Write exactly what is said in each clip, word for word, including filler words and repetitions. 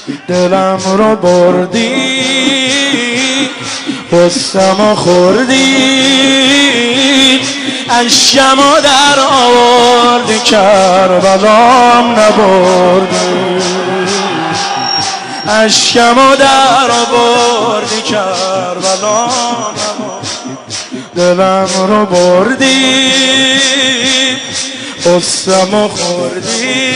دلم رو بردی، قصه‌مو خوردی، اشکمو در آوردی، کربلام نبردی، اشکمو در آوردی، کربلام نبردی. دلم رو بردی، قصه‌مو خوردی،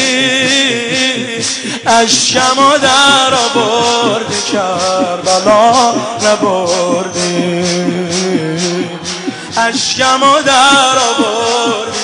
اشکمو در آوردی، کربلا نبردی، اشکمو در آوردی.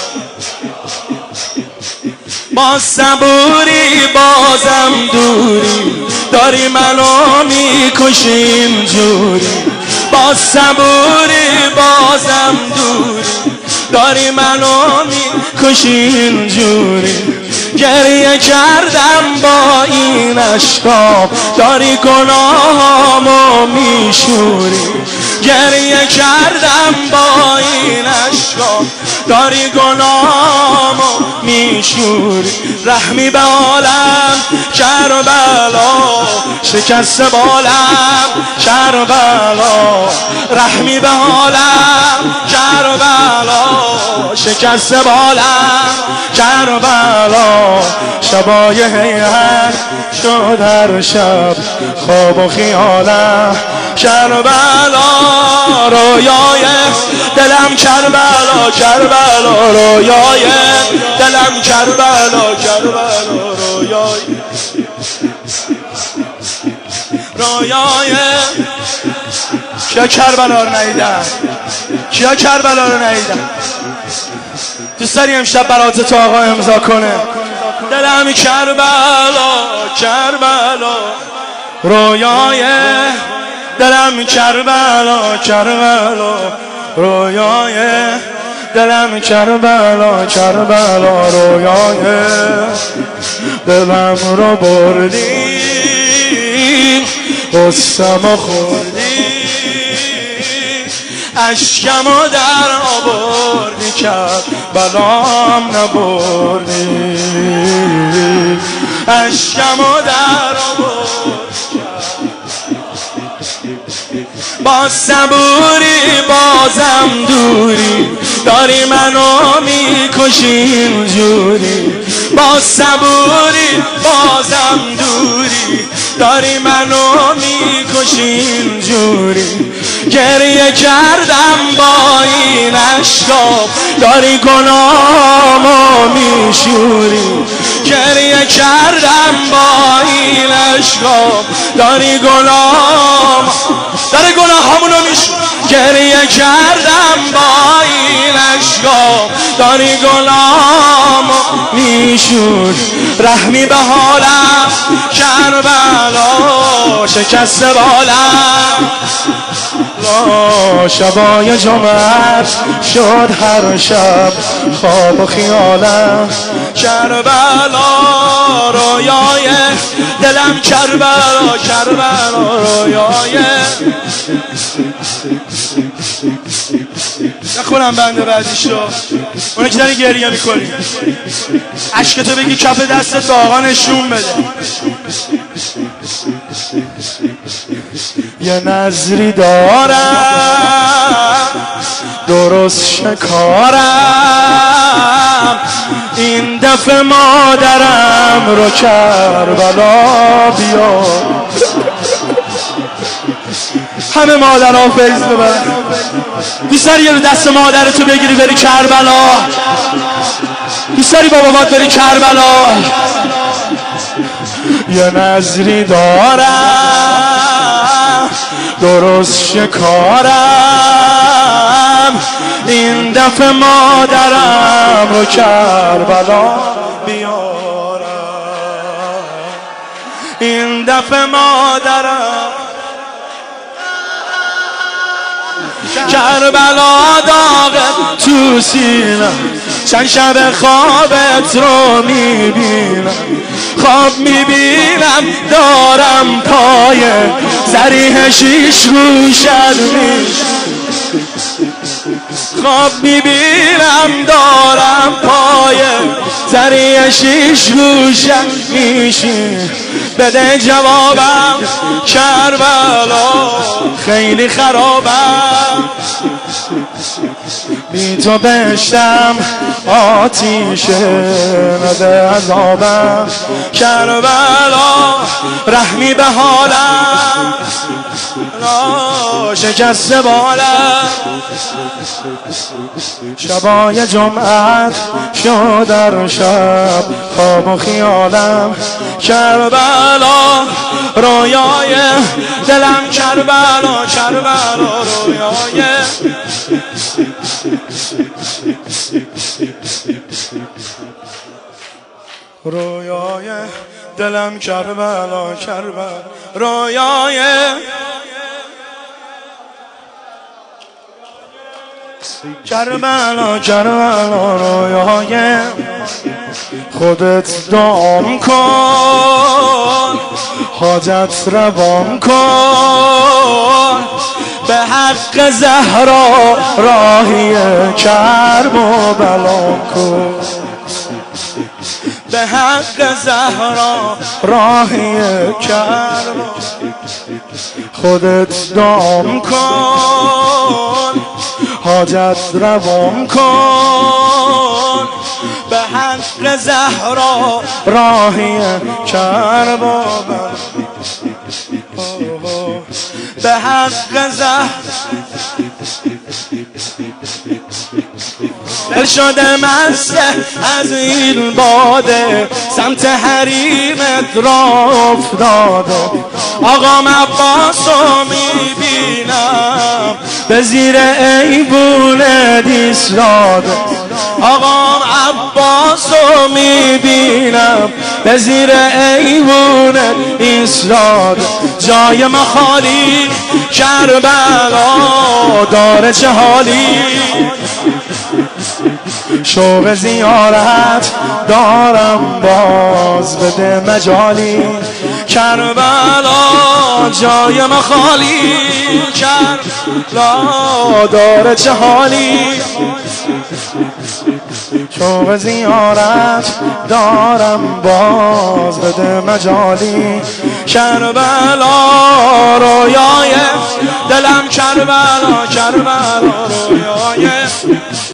با صبوری بازم دوری، داری منو میکشیم جوری. با صبوری بازم دوری، داری منو میکشین جوری. گریه کردم با این اشکام، داری گناهامو میشوری. گریه کردم با این اشکام، داری گناهامو میشوری. رحمی به عالم کربلا، شکست بالم کربلا. رحمی به عالم کربلا، شکست بالم کربلا. شبای هیهت شد هر شب خواب و خیالم کربلا. رویای دلم کربلا، کربلا. رویای دلم کربلا، کربلا. رویای رویای کیا کربلا رو ندیدن؟ کیا کربلا رو ندیدن؟ دوست داری امشب برات تو آقا امضا کنه؟ دلم کربلا، کربلا. رویای دلم کربلا، کربلا. رویای دلم کربلا، کربلا. رویای دلم رو بردی، قصه‌مو خوردی، اشکمو در آوردی، کربلام نبردی، اشکمو در آوردی. با صبوری بازم دوری، داری منو میکشین جوری. با صبوری بازم دوری، داری منو میکشین جوری. گریه کردم با این اشکام، داری گناهامو میشوری. گریه کردم با این اشکام، داری گناهم داری گناهامونو میشوری. گریه کردم با این اشکام، داری گناهامو میشوری. رحمی به حالم کربلا، شکست بالم. شبای جمعت شد هر شب خواب و خیالم کربلا. رویای دلم کربلا، کربلا. رویای نخونم بنده بعدیش رو، اونه که داری گریه میکنی عشقتو بگی کف دستت به آقا نشون بده. یه نظری دارم درست شکارم، این دفعه مادرم رو کربلا بیار. همه مادرها فیض ببرن. دوست داری یه دست مادرتو بگیری بری کربلا؟ دوست داری با بابات بری کربلا؟ یه نظری دارم درست شکارم، این دفعه مادرم رو کربلا بیارم. این دفعه مادرم کربلا داغت تو سینم، چند شب خوابت رو میبینم. خواب میبینم دارم پای زریح شیش روشت میش. خواب میبینم دارم پای زریع شیش گوشم میشی بده جوابم کربلا خیلی خرابم بی تو بشتم آتیشه نده عذابم کربلا رحمی به حالم لا شکست بالم شبای جمعت شد در شب خواب و خیالم کربلا رویای دلم کربلا کربلا رویای رویای دلم کربلا کربلا رویای کربلا کربلا رویای خودت دام کن حاجت روان کن به حق زهرا راهی کرب و بلا کن به حق زهرا راهی کرب خودت دام کن حاجت روان کن به حق زهرا راهی کرب و بلا به حق زهرا دل شده مست از این باده سمت حریمت را افتاده آقام عباسو میبینم به زیر ایوونت ایستاده آقام عباسو میبینم به زیر ایوونت ایستاده جای ما خالی کربلا داره چه حالی شوق زیارت دارم باز بده مجالی کربلا جای ما خالی کربلا داره چه حالی شوق زیارت دارم باز بده مجالی کربلا رویای دلم کربلا کربلا رویای